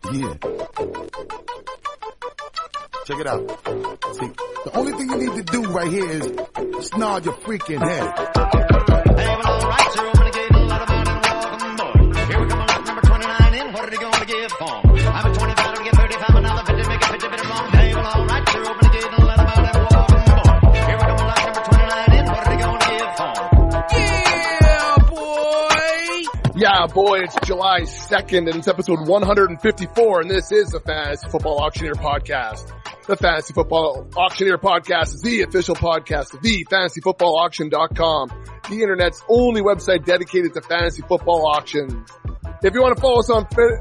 Yeah. Check it out. See, the only thing you need to do right here is nod your freaking head. Hey, well, all right, sir, I'm gonna get a lot of money and welcome boy. Here we come, lot number 29 in. What are they gonna give for? I'm a 25, to get 35, another 50, make a 50 bit wrong. Hey, well, all right, sir, I'm gonna get a lot of money and welcome boy. Here we come, lot number 29 in. What are they gonna give for? Yeah, boy, it's July 2nd, and it's episode 154, and this is the Fantasy Football Auctioneer Podcast. The Fantasy Football Auctioneer Podcast is the official podcast of the FantasyFootballAuction.com, the internet's only website dedicated to fantasy football auctions. If you want to follow us on Twitter,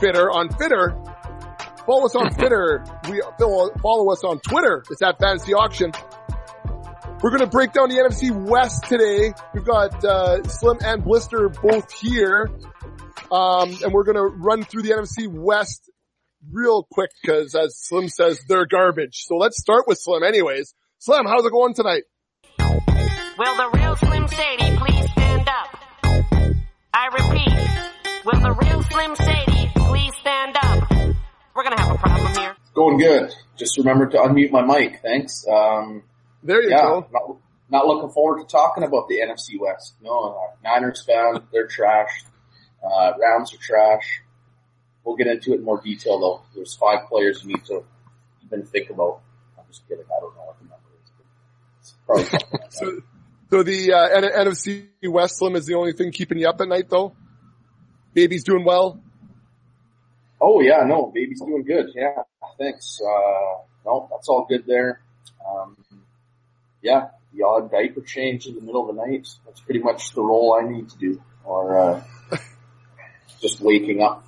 follow us on Twitter. Follow us on Twitter. It's at Fantasy Auction. We're going to break down the NFC West today. We've got Slim and Blister both here. And we're going to run through the NFC West real quick because, as Slim says, they're garbage. So let's start with Slim anyways. Slim, how's it going tonight? Will the real Slim Shady please stand up? I repeat, will the real Slim Shady please stand up? We're going to have a problem here. Going good. Just remember to unmute my mic. Thanks. There you go. Not looking forward to talking about the NFC West. No, Niners fan, they're trash. Rams are trash. We'll get into it in more detail though. There's 5 players you need to even think about. I'm just kidding. I don't know what the number is. It's probably something like that. So the NFC West, Slim, is the only thing keeping you up at night though? Baby's doing well? Oh yeah, no, baby's doing good. Yeah, thanks. No, that's all good there. Yeah, the odd diaper change in the middle of the night. That's pretty much the role I need to do. Or, just waking up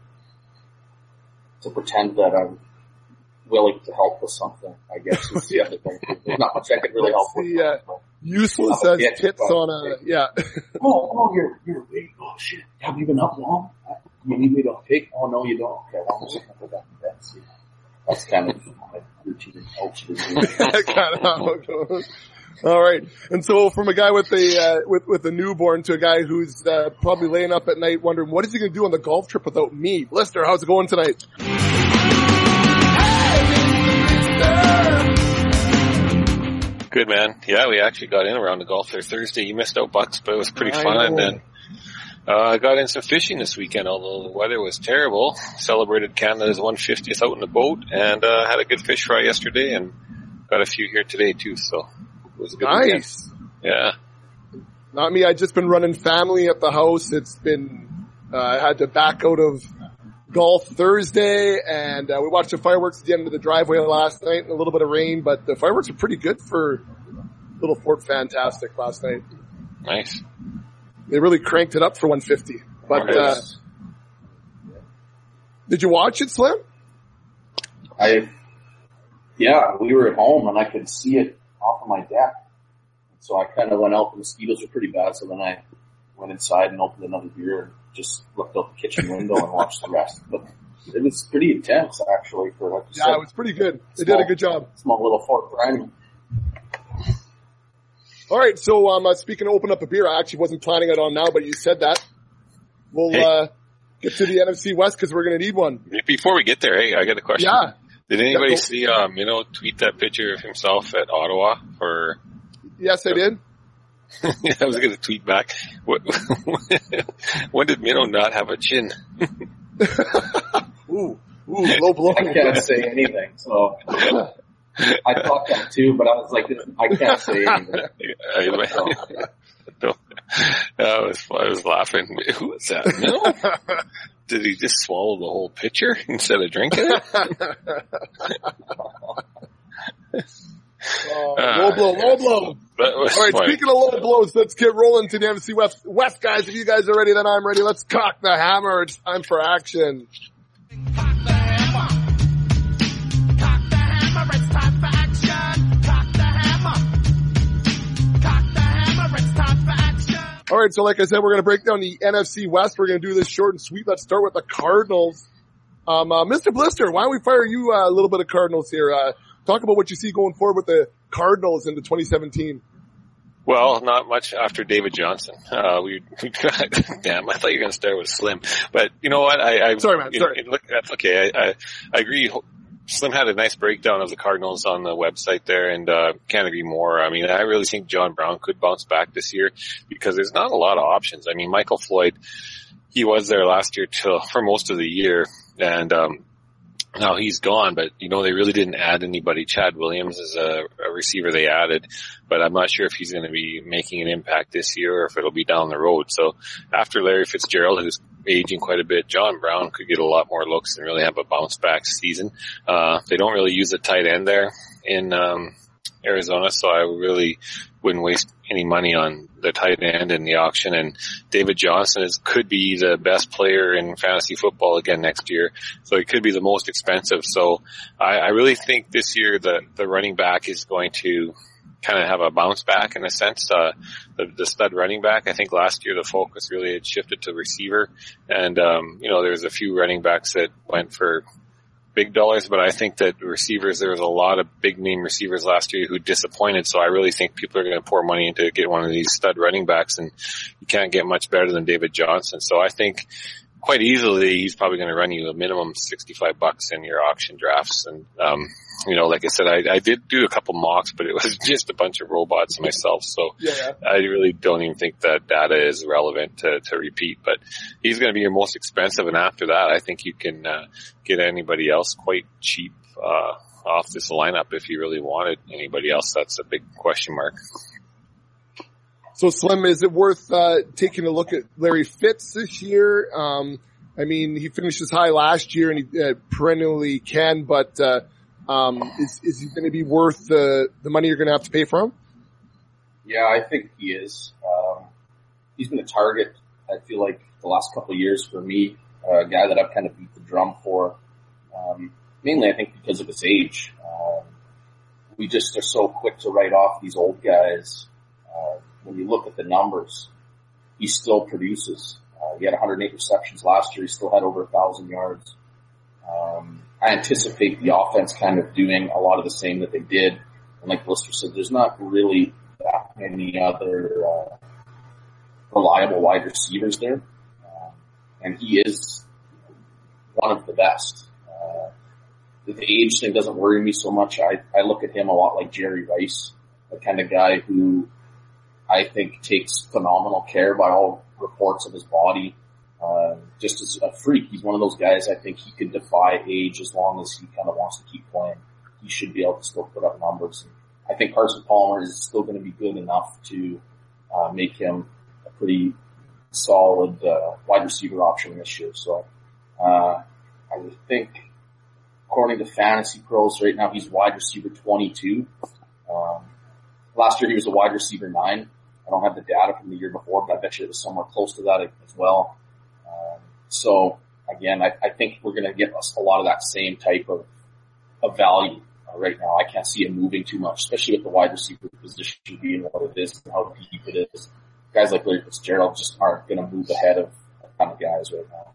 to pretend that I'm willing to help with something, I guess is the other thing. There's not much I can really help with. Useless as tits on a, yeah. You're awake. Oh shit. Have you been up long? You need me to take? Oh no, you don't. Okay, I'm just gonna put that in bed. See. That's kind of my routine. All right. And so from a guy with a newborn to a guy who's probably laying up at night wondering what is he going to do on the golf trip without me? Blister, how's it going tonight? Good, man. Yeah, we actually got in around the golf there Thursday. You missed out, Bucks, but it was pretty fun. And then I got in some fishing this weekend, although the weather was terrible. Celebrated Canada's 150th out in the boat, and had a good fish fry yesterday, and got a few here today too. So it was a good weekend. Yeah. Not me. I've just been running family at the house. It's been I had to back out of golf Thursday, and we watched the fireworks at the end of the driveway last night. And a little bit of rain, but the fireworks are pretty good for Little Fort Fantastic last night. Nice. They really cranked it up for 150. But, did you watch it, Slim? Yeah, we were at home and I could see it off of my deck. So I kind of went out. The mosquitoes were pretty bad. So then I went inside and opened another beer and just looked out the kitchen window and watched the rest. But it was pretty intense actually for like you said. Yeah, it was pretty good. They did a good job. Small little Fort Bryan. All right, so speaking of open up a beer, I actually wasn't planning it on now, but you said that. We'll get to the NFC West because we're going to need one. Before we get there, hey, I got a question. Yeah. Did anybody see tweet that picture of himself at Ottawa? Or yes, I did. Yeah, I was going to tweet back. When did Minnow not have a chin? Ooh, low blow. I can't say anything, so. I thought that too, but I was like, I can't say anything. I was laughing. Who was that? No? Did he just swallow the whole pitcher instead of drinking it? Low blow. All right, speaking of low blows, let's get rolling to the NFC West, guys. If you guys are ready, then I'm ready. Let's cock the hammer. It's time for action. Cock the hammer. Cock the hammer. It's time for action. Cock the hammer. Cock the hammer. It's time for action. All right, so like I said, we're going to break down the NFC West. We're going to do this short and sweet. Let's start with the Cardinals. Mr. Blister, why don't we fire you a little bit of Cardinals here? Talk about what you see going forward with the Cardinals into 2017. Well, not much after David Johnson. We damn, I thought you were going to start with Slim. But you know what? Sorry, man. Sorry. Look, that's okay. I agree. Slim had a nice breakdown of the Cardinals on the website there, and can't agree more. I mean, I really think John Brown could bounce back this year because there's not a lot of options. I mean, Michael Floyd, he was there last year for most of the year, and now he's gone, but you know, they really didn't add anybody. Chad Williams is a receiver they added, but I'm not sure if he's going to be making an impact this year or if it'll be down the road. So after Larry Fitzgerald, who's aging quite a bit, John Brown could get a lot more looks and really have a bounce back season. They don't really use a tight end there in Arizona, so I really wouldn't waste any money on the tight end in the auction. And David Johnson could be the best player in fantasy football again next year, so he could be the most expensive. So I really think this year the running back is going to kind of have a bounce back in a sense. The stud running back, I think last year the focus really had shifted to receiver, and you know, there's a few running backs that went for big dollars, but I think that receivers, there was a lot of big name receivers last year who disappointed, so I really think people are going to pour money into get one of these stud running backs, and you can't get much better than David Johnson. So I think quite easily he's probably going to run you a minimum $65 in your auction drafts. And you know, like I said, I did do a couple mocks, but it was just a bunch of robots myself, so yeah. I really don't even think that data is relevant to repeat. But he's going to be your most expensive, and after that I think you can get anybody else quite cheap off this lineup if you really wanted anybody else. That's a big question mark. So Slim, is it worth taking a look at Larry Fitz this year? I mean, he finished his high last year, and he perennially can, but is he going to be worth the money you're going to have to pay for him? Yeah, I think he is. He's been a target, I feel like, the last couple of years for me, a guy that I've kind of beat the drum for. Mainly, I think, because of his age. We just are so quick to write off these old guys. When you look at the numbers, he still produces. He had 108 receptions last year. He still had over 1,000 yards. I anticipate the offense kind of doing a lot of the same that they did. And like Blister said, there's not really that many other reliable wide receivers there. And he is one of the best. The age thing doesn't worry me so much. I look at him a lot like Jerry Rice, the kind of guy who I think takes phenomenal care by all reports of his body. Just as a freak, he's one of those guys I think he could defy age as long as he kind of wants to keep playing. He should be able to still put up numbers. I think Carson Palmer is still going to be good enough to make him a pretty solid wide receiver option this year. So I would think, according to Fantasy Pros, right now he's wide receiver 22. Last year he was a wide receiver 9. I don't have the data from the year before, but I bet you it was somewhere close to that as well. So again, I think we're going to get a lot of that same type of value right now. I can't see it moving too much, especially with the wide receiver position being what it is and how deep it is. Guys like Larry Fitzgerald just aren't going to move ahead of a ton of guys right now.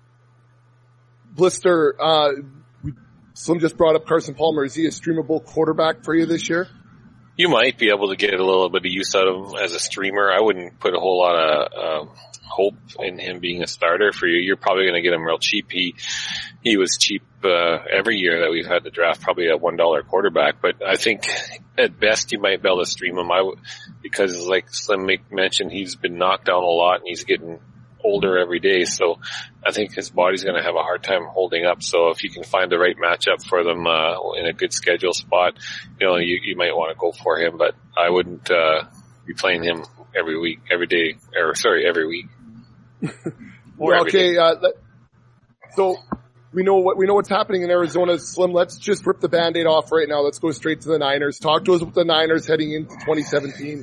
Blister, Slim just brought up Carson Palmer. Is he a streamable quarterback for you this year? You might be able to get a little bit of use out of him as a streamer. I wouldn't put a whole lot of hope in him being a starter for you. You're probably going to get him real cheap. He was cheap every year that we've had the draft, probably a $1 quarterback. But I think at best you might be able to stream him. Because like Slim mentioned, he's been knocked down a lot and he's getting older every day, so I think his body's going to have a hard time holding up. So if you can find the right matchup for them in a good schedule spot, you know, you might want to go for him. But I wouldn't be playing him every week. Okay, so we know what's happening in Arizona. Slim, let's just rip the Band-Aid off right now. Let's go straight to the Niners. Talk to us about the Niners heading into 2017.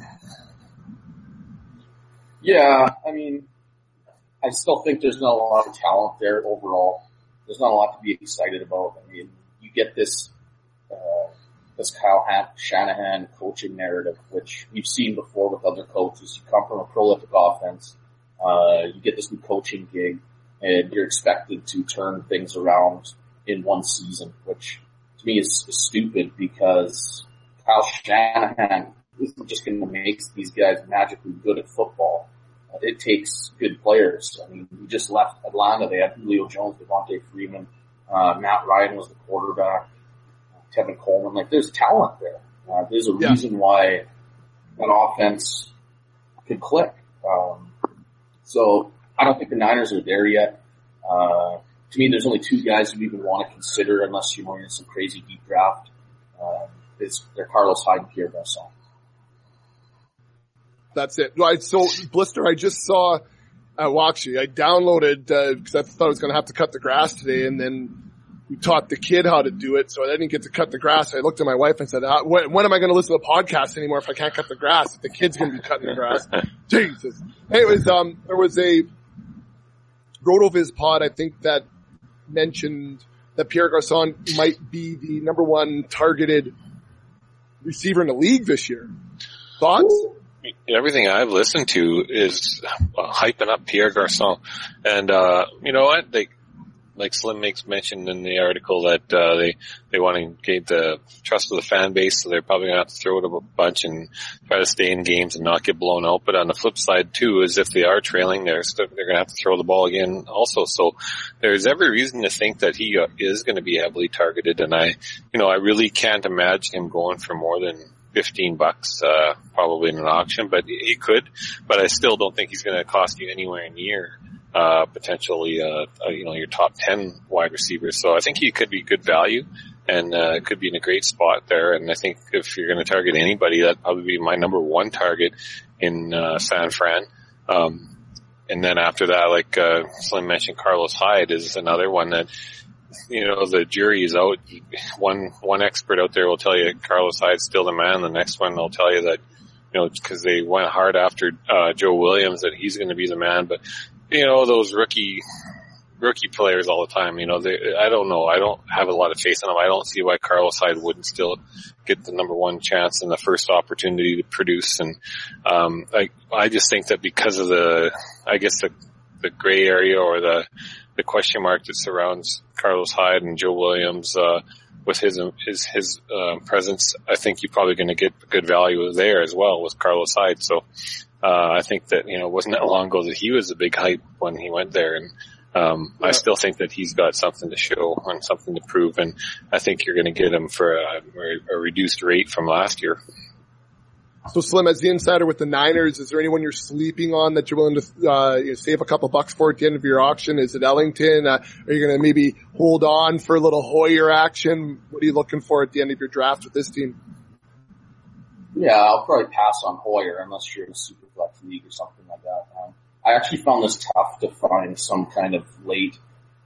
Yeah, I mean, I still think there's not a lot of talent there overall. There's not a lot to be excited about. I mean, you get this Kyle Shanahan coaching narrative, which we've seen before with other coaches. You come from a prolific offense, you get this new coaching gig, and you're expected to turn things around in one season, which to me is stupid because Kyle Shanahan isn't just going to make these guys magically good at football. It takes good players. I mean, we just left Atlanta. They had Julio Jones, Devontae Freeman, Matt Ryan was the quarterback, Tevin Coleman. Like, there's talent there. There's a reason why that offense could click. So I don't think the Niners are there yet. To me, there's only two guys you even want to consider unless you're in some crazy deep draft. They're Carlos Hyde and Pierre Garçon. That's it. Right, so, Blister, I just saw, well, actually, I downloaded, because I thought I was going to have to cut the grass today, and then we taught the kid how to do it, so I didn't get to cut the grass. I looked at my wife and said, when am I going to listen to the podcast anymore if I can't cut the grass? If the kid's going to be cutting the grass. Jesus. Anyways, there was a RotoViz pod, I think, that mentioned that Pierre Garçon might be the number one targeted receiver in the league this year. Thoughts? Everything I've listened to is hyping up Pierre Garçon. And, you know what? Like Slim makes mention in the article that, they want to gain the trust of the fan base, so they're probably gonna have to throw it a bunch and try to stay in games and not get blown out. But on the flip side too, is if they are trailing, they're gonna have to throw the ball again also. So there's every reason to think that he is gonna be heavily targeted. And I really can't imagine him going for more than $15, probably in an auction, but he could. But I still don't think he's going to cost you anywhere near, potentially, your top 10 wide receivers. So I think he could be good value and, could be in a great spot there. And I think if you're going to target anybody, that'd probably be my number one target in, San Fran. And then after that, like, Slim mentioned, Carlos Hyde is another one that, the jury is out. One expert out there will tell you Carlos Hyde's still the man. The next one will tell you that, because they went hard after Joe Williams, that he's going to be the man. But, those rookie players all the time, I don't know. I don't have a lot of faith in them. I don't see why Carlos Hyde wouldn't still get the number one chance and the first opportunity to produce. And I just think that because of the gray area or the question mark that surrounds Carlos Hyde and Joe Williams, with his presence, I think you're probably going to get good value there as well with Carlos Hyde. So, I think that, it wasn't that long ago that he was a big hype when he went there. And, I still think that he's got something to show and something to prove. And I think you're going to get him for a reduced rate from last year. So Slim, as the insider with the Niners, is there anyone you're sleeping on that you're willing to save a couple bucks for at the end of your auction? Is it Ellington? Are you going to maybe hold on for a little Hoyer action? What are you looking for at the end of your draft with this team? Yeah, I'll probably pass on Hoyer unless you're in a Superflex league or something like that. I actually found this tough to find some kind of late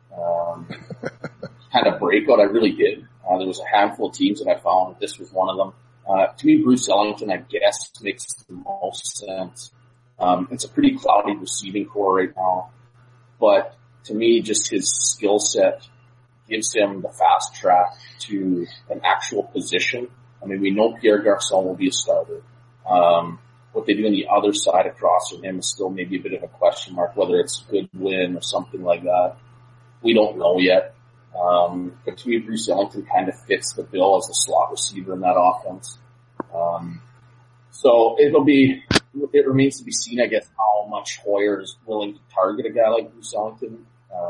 kind of breakout. I really did. There was a handful of teams that I found. This was one of them. To me, Bruce Ellington, I guess, makes the most sense. It's a pretty cloudy receiving core right now, but to me, just his skill set gives him the fast track to an actual position. I mean, we know Pierre Garçon will be a starter. What they do on the other side across from him is still maybe a bit of a question mark, whether it's Goodwin or something like that. We don't know yet. But to me, Bruce Ellington kind of fits the bill as the slot receiver in that offense. So it remains to be seen, I guess, how much Hoyer is willing to target a guy like Bruce Ellington.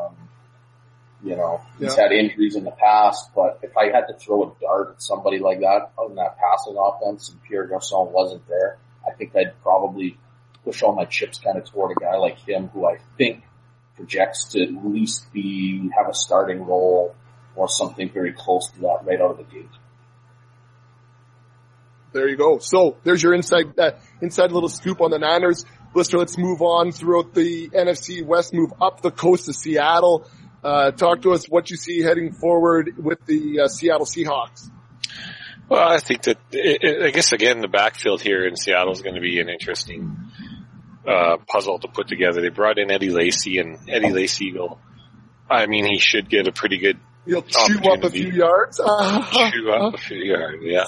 He's had injuries in the past, but if I had to throw a dart at somebody like that on that passing offense and Pierre Garçon wasn't there, I think I'd probably push all my chips kind of toward a guy like him who I think projects to at least have a starting role or something very close to that right out of the gate. There you go. So there's your inside little scoop on the Niners. Blister, let's move on throughout the NFC West, move up the coast to Seattle. Talk to us what you see heading forward with the Seattle Seahawks. Well, I think that, I guess again, the backfield here in Seattle is going to be an interesting puzzle to put together. They brought in Eddie Lacy, and Eddie Lacy he should get a pretty good He'll chew up a few yards. Chew up a few yards, yeah.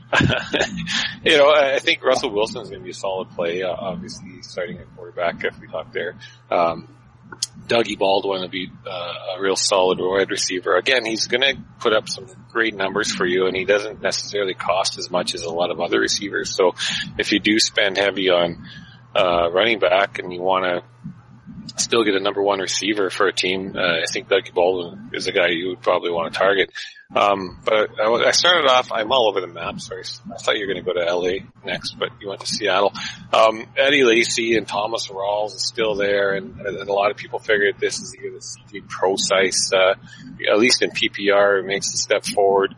I think Russell Wilson is going to be a solid play. Obviously, he's starting at quarterback if we talk there. Dougie Baldwin will be a real solid wide receiver. Again, he's going to put up some great numbers for you, and he doesn't necessarily cost as much as a lot of other receivers. So if you do spend heavy on running back and you want to still get a number one receiver for a team, I think Dougie Baldwin is a guy you would probably want to target. But I started off, I'm all over the map, sorry. I thought you were going to go to LA next, but you went to Seattle. Eddie Lacy and Thomas Rawls is still there, and a lot of people figured this is the year that CJ Procise, at least in PPR, makes a step forward.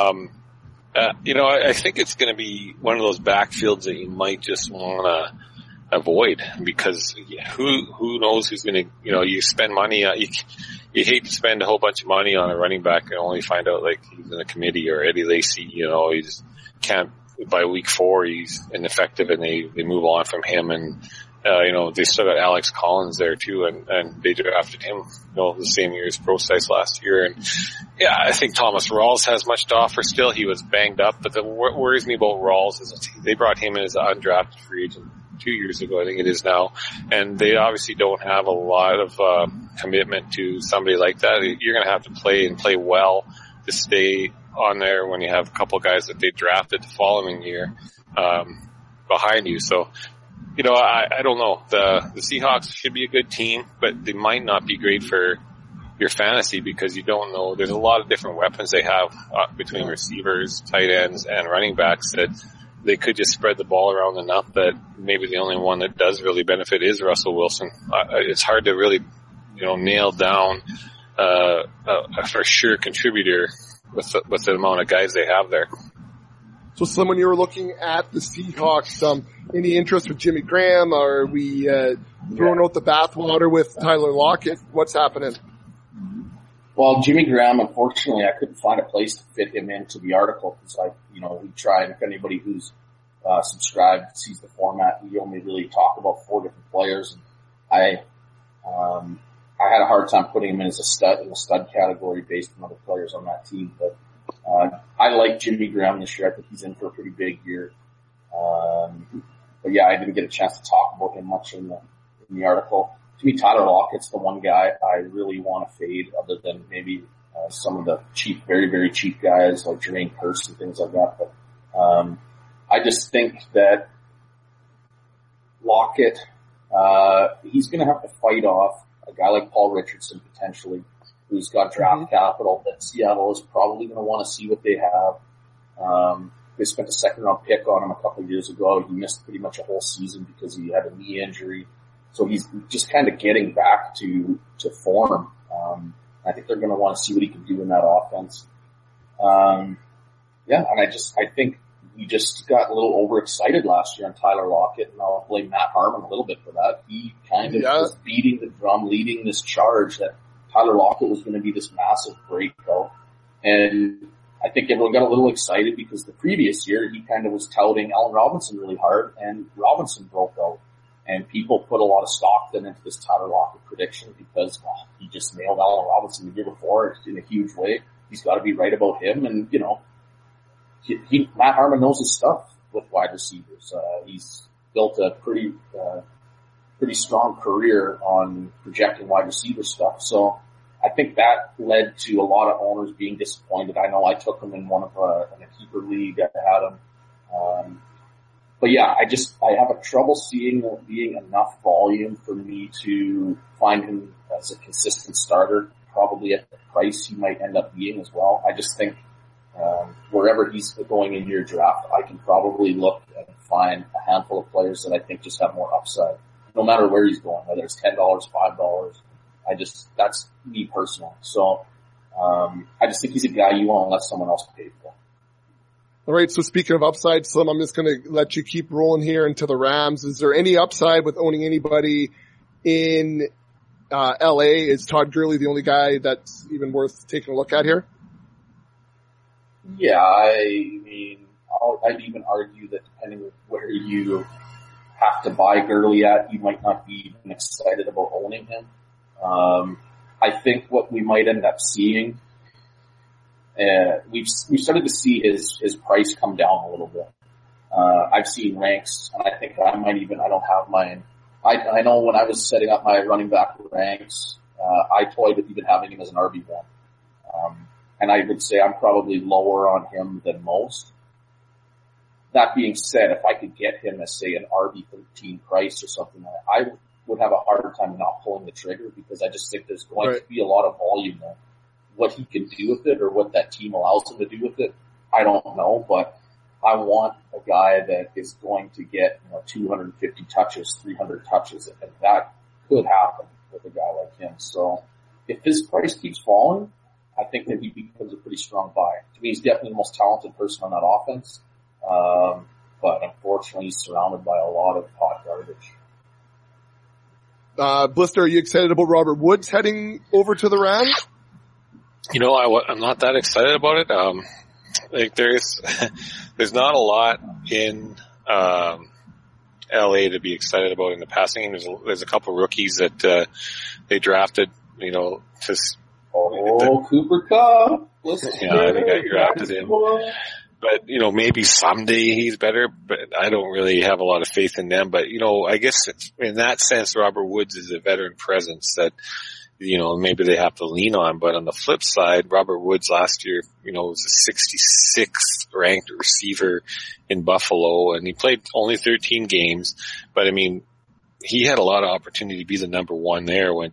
I think it's going to be one of those backfields that you might just want to avoid, because who knows who's going to, you spend money on, you hate to spend a whole bunch of money on a running back and only find out like he's in a committee, or Eddie Lacy, he just can't, by week 4 he's ineffective and they move on from him, and they still got Alex Collins there too, and they drafted him the same year as Procise last year. And yeah, I think Thomas Rawls has much to offer still. He was banged up, but what worries me about Rawls is they brought him in as an undrafted free agent 2 years ago, I think it is now, and they obviously don't have a lot of commitment to somebody like that. You're going to have to play well to stay on there when you have a couple guys that they drafted the following year behind you. So, I don't know. The Seahawks should be a good team, but they might not be great for your fantasy because you don't know. There's a lot of different weapons they have between receivers, tight ends, and running backs that they could just spread the ball around enough that maybe the only one that does really benefit is Russell Wilson. It's hard to really, nail down a for sure contributor with the amount of guys they have there. So, Slim, when you were looking at the Seahawks, any interest with Jimmy Graham? Are we throwing out the bathwater with Tyler Lockett? What's happening? Well, Jimmy Graham, unfortunately, I couldn't find a place to fit him into the article because we tried. If anybody who's subscribed sees the format, we only really talk about 4 different players. And I had a hard time putting him in as a stud in the stud category based on other players on that team. But I like Jimmy Graham this year. I think he's in for a pretty big year. But yeah, I didn't get a chance to talk about him much in the article. To me, Tyler Lockett's the one guy I really want to fade, other than maybe some of the cheap, very, very cheap guys like Jermaine Kearse and things like that. But I just think that Lockett, he's going to have to fight off a guy like Paul Richardson potentially, who's got draft capital that Seattle is probably going to want to see what they have. They spent a 2nd-round pick on him a couple of years ago. He missed pretty much a whole season because he had a knee injury. So he's just kind of getting back to form. I think they're going to want to see what he can do in that offense. And I think he just got a little overexcited last year on Tyler Lockett, and I'll blame Matt Harmon a little bit for that. He kind of was beating the drum, leading this charge that Tyler Lockett was going to be this massive breakout. And I think everyone got a little excited because the previous year he kind of was touting Allen Robinson really hard, and Robinson broke out. And people put a lot of stock then into this Tyler Lockett prediction because he just nailed Allen Robinson the year before in a huge way. He's got to be right about him, and Matt Harmon knows his stuff with wide receivers. He's built a pretty strong career on projecting wide receiver stuff. So I think that led to a lot of owners being disappointed. I know I took him in in a keeper league. I had him. But yeah, I have a trouble seeing there being enough volume for me to find him as a consistent starter, probably at the price he might end up being as well. I just think, wherever he's going in your draft, I can probably look and find a handful of players that I think just have more upside, no matter where he's going, whether it's $10, $5. That's me personally. So, I just think he's a guy you want to let someone else pay for. All right, so speaking of upside, Slim, I'm just going to let you keep rolling here into the Rams. Is there any upside with owning anybody in LA? Is Todd Gurley the only guy that's even worth taking a look at here? Yeah, I mean, I'd even argue that depending on where you have to buy Gurley at, you might not be even excited about owning him. I think what we might end up seeing, we've started to see his price come down a little bit. I've seen ranks, and I think I don't have mine I know when I was setting up my running back ranks, I toyed with even having him as an RB1. And I would say I'm probably lower on him than most. That being said, if I could get him as, say, an RB13 price or something, I would have a harder time not pulling the trigger because I just think there's going to be a lot of volume there. What he can do with it or what that team allows him to do with it, I don't know, but I want a guy that is going to get 250 touches, 300 touches, and that could happen with a guy like him. So if his price keeps falling, I think that he becomes a pretty strong buy. To me, he's definitely the most talented person on that offense. But unfortunately, he's surrounded by a lot of hot garbage. Blister, are you excited about Robert Woods heading over to the Rams? I'm not that excited about it. There's not a lot in LA to be excited about in the passing game. There's a couple rookies that they drafted, Cooper Kupp. Yeah, I think I drafted him. But, maybe someday he's better, but I don't really have a lot of faith in them. But, I guess in that sense, Robert Woods is a veteran presence that, maybe they have to lean on. But on the flip side, Robert Woods last year, was a 66th ranked receiver in Buffalo, and he played only 13 games. But, he had a lot of opportunity to be the number one there when,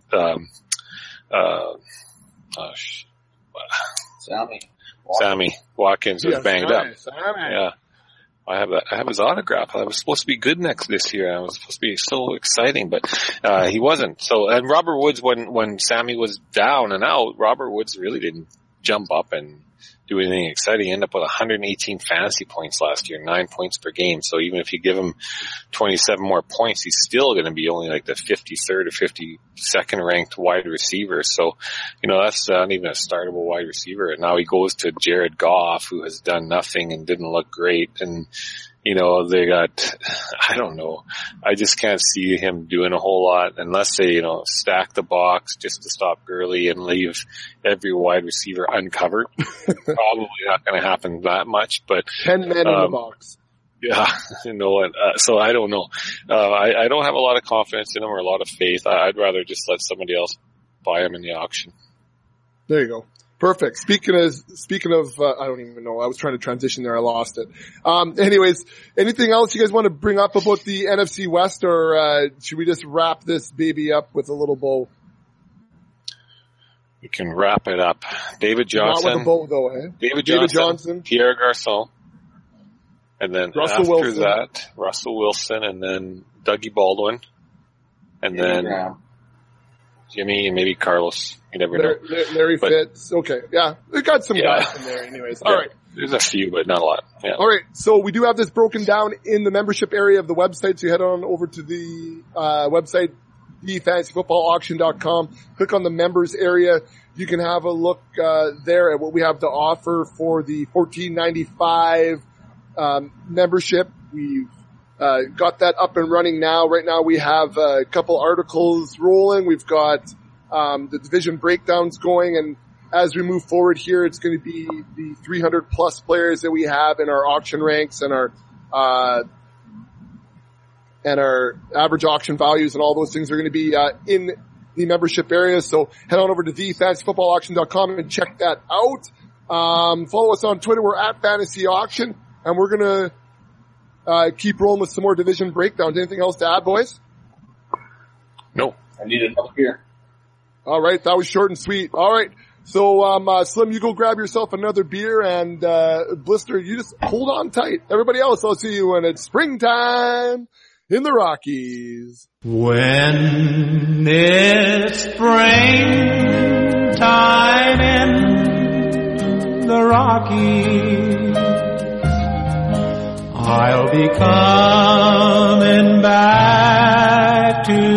Sammy Watkins was banged up. Yeah. I have his autograph. I was supposed to be good this year. I was supposed to be so exciting, but he wasn't. So, and Robert Woods, when Sammy was down and out, Robert Woods really didn't jump up and do anything exciting. He ended up with 118 fantasy points last year, 9 points per game. So even if you give him 27 more points, he's still going to be only like the 53rd or 52nd ranked wide receiver. So, that's not even a startable wide receiver. And now he goes to Jared Goff, who has done nothing and didn't look great. And, they got, I don't know. I just can't see him doing a whole lot unless they, stack the box just to stop Gurley and leave every wide receiver uncovered. Probably not going to happen that much, but 10 men in the box. Yeah, so I don't know. I don't have a lot of confidence in him or a lot of faith. I'd rather just let somebody else buy him in the auction. There you go. Perfect. Speaking of, I don't even know. I was trying to transition there. I lost it. Anyways, anything else you guys want to bring up about the NFC West, or should we just wrap this baby up with a little bow? We can wrap it up. David Johnson. Not with a bow though, eh? David Johnson, Pierre Garçon. And then after that, Russell Wilson, and then Dougie Baldwin. And then Jimmy and maybe Carlos. You never know. Larry Fitz. Okay. Yeah. We got some guys in there anyways. All right. There's a few, but not a lot. Yeah. All right. So we do have this broken down in the membership area of the website. So you head on over to the website, thefantasyfootballauction.com. Click on the members area. You can have a look there at what we have to offer for the $14.95 membership. We've got that up and running now. Right now we have a couple articles rolling. We've got the division breakdowns going, and as we move forward here, it's going to be the 300 plus players that we have in our auction ranks and our average auction values, and all those things are going to be in the membership area. So head on over to thefantasyfootballauction.com and check that out. Follow us on Twitter. We're at Fantasy Auction, and we're going to keep rolling with some more division breakdowns. Anything else to add, boys? No. I need another beer. All right. That was short and sweet. All right. So, Slim, you go grab yourself another beer, and Blister, you just hold on tight. Everybody else, I'll see you when it's springtime in the Rockies. When it's springtime in the Rockies, I'll be coming back to